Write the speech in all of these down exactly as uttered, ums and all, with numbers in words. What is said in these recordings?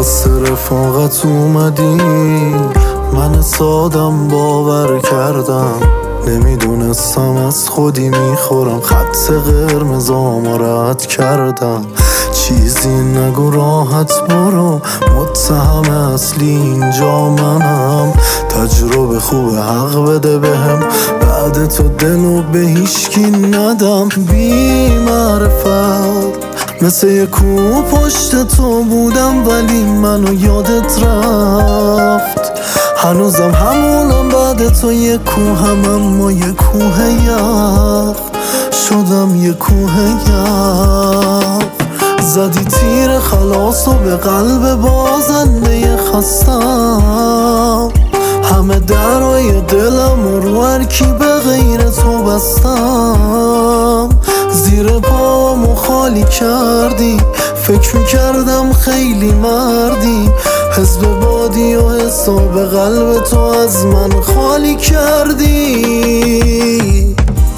واسه رفاقت اومدی، من سادم باور کردم، نمیدونستم از خودی میخورم، خط قرمزامو رد کردم. چیزی نگو راحت برو، متهم اصلی اینجا منم. تجربه خوب حق بده بهم، بعد تو دلو به هیچکی ندم. بی معرفت مثل یه کوه پشت تو بودم، ولی منو یادت رفت. هنوزم همونم بعد تو، یه کوهم اما یه کوه یخ شدم، یه کوه یخ. زدی تیر خلاص و به قلب بازنده خستم، همه درای دلم و رو هرکی به غیر تو بستم. زیر پامو خالی کردی، فکر میکردم خیلی مردی. حزب بادی و حساب قلب تو از من خالی کردی.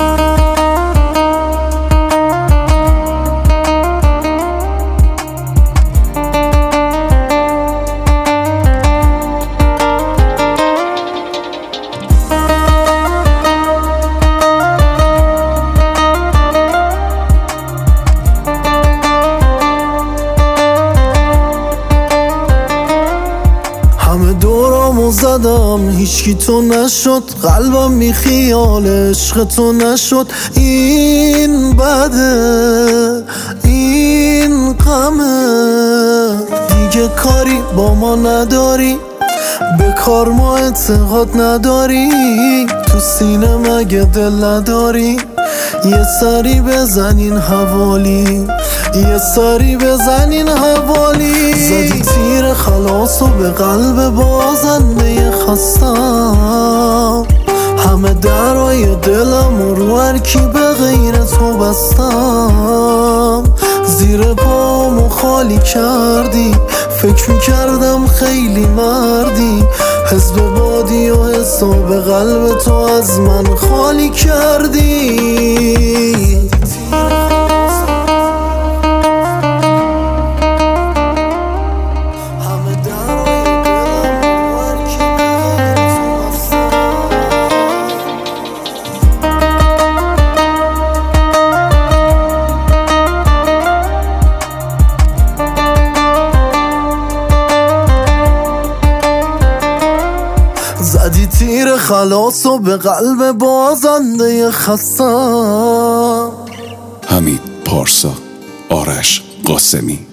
همه دورامو زدم هیچکی تو نشد، قلبم بی خیال عشق تو نشد. این بده این غمه، دیگه کاری با ما نداری، به کار ما اعتقاد نداری. تو سینه مگه دل نداری؟ یه سری بزنین حوالی، یه سری بزنین حوالی. زدی تیر خلاص و به قلب بازنده خستم، همه درای دلم و رو هرکی به غیر تو بستم. زیر پامو خالی کردی، فکر میکردم خیلی مردی. حزب بادی و حساب قلب تو از من خالی کردی. زدی تیر خلاص و به قلب بازنده خستم. حمید پارسا، آرش قاسمی.